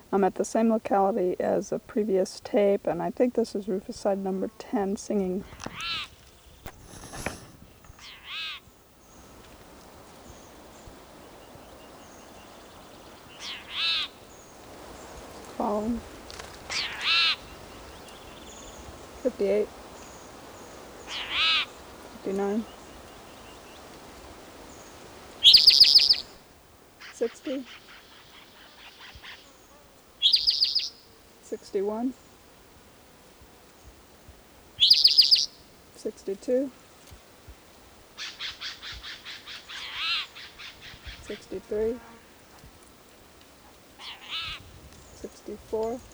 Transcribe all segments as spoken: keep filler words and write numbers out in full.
I'm at the same locality as a previous tape, and I think this is Rufuside number ten singing. Following. fifty-eight. fifty-nine. sixty. sixty-one. sixty-two. sixty-three. sixty-four.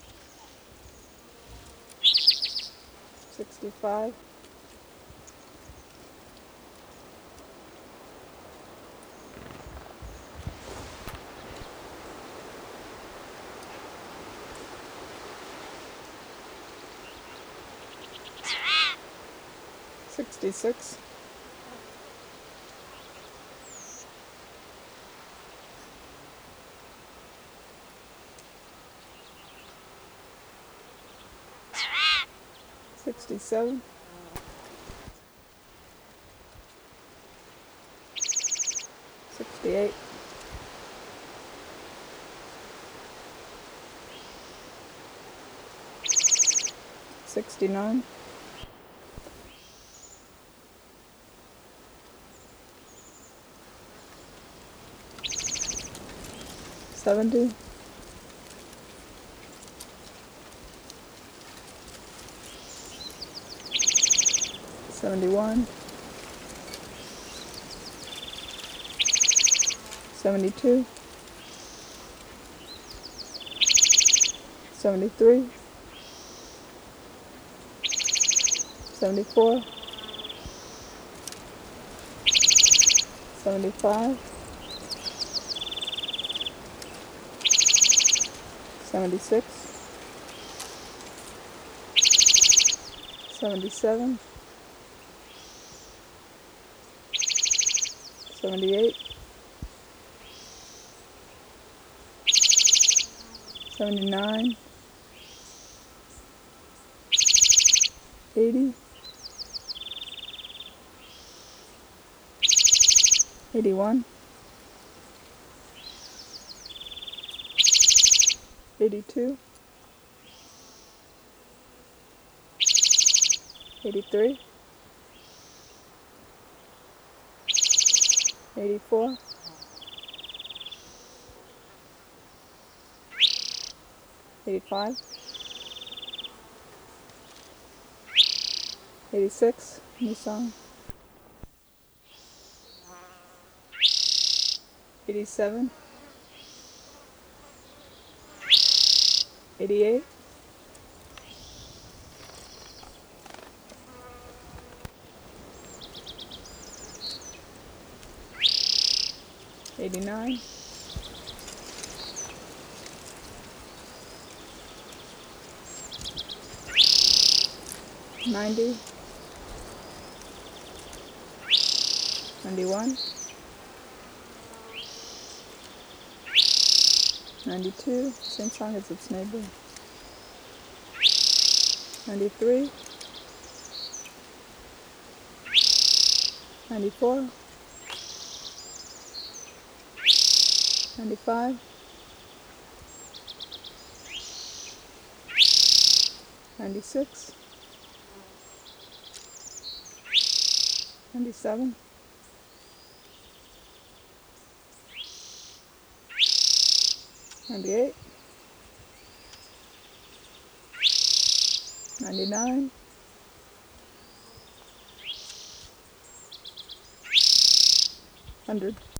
sixty-five. sixty-six. sixty-seven. sixty-eight. sixty-nine. seventy. seventy-one. seventy-two. seventy-three. seventy-four. seventy-five. seventy-six. seventy-seven. seventy-eight. seventy-nine. eighty. eighty-one. eighty-two. eighty-three. eighty-four. eighty-five. eighty-six. New song. eighty-seven. eighty-eight. eighty-nine. ninety. ninety-one. ninety-two. Same song as its neighbor. ninety-three. ninety-four. ninety-five. ninety-six. ninety-seven. ninety-eight. ninety-nine. one hundred.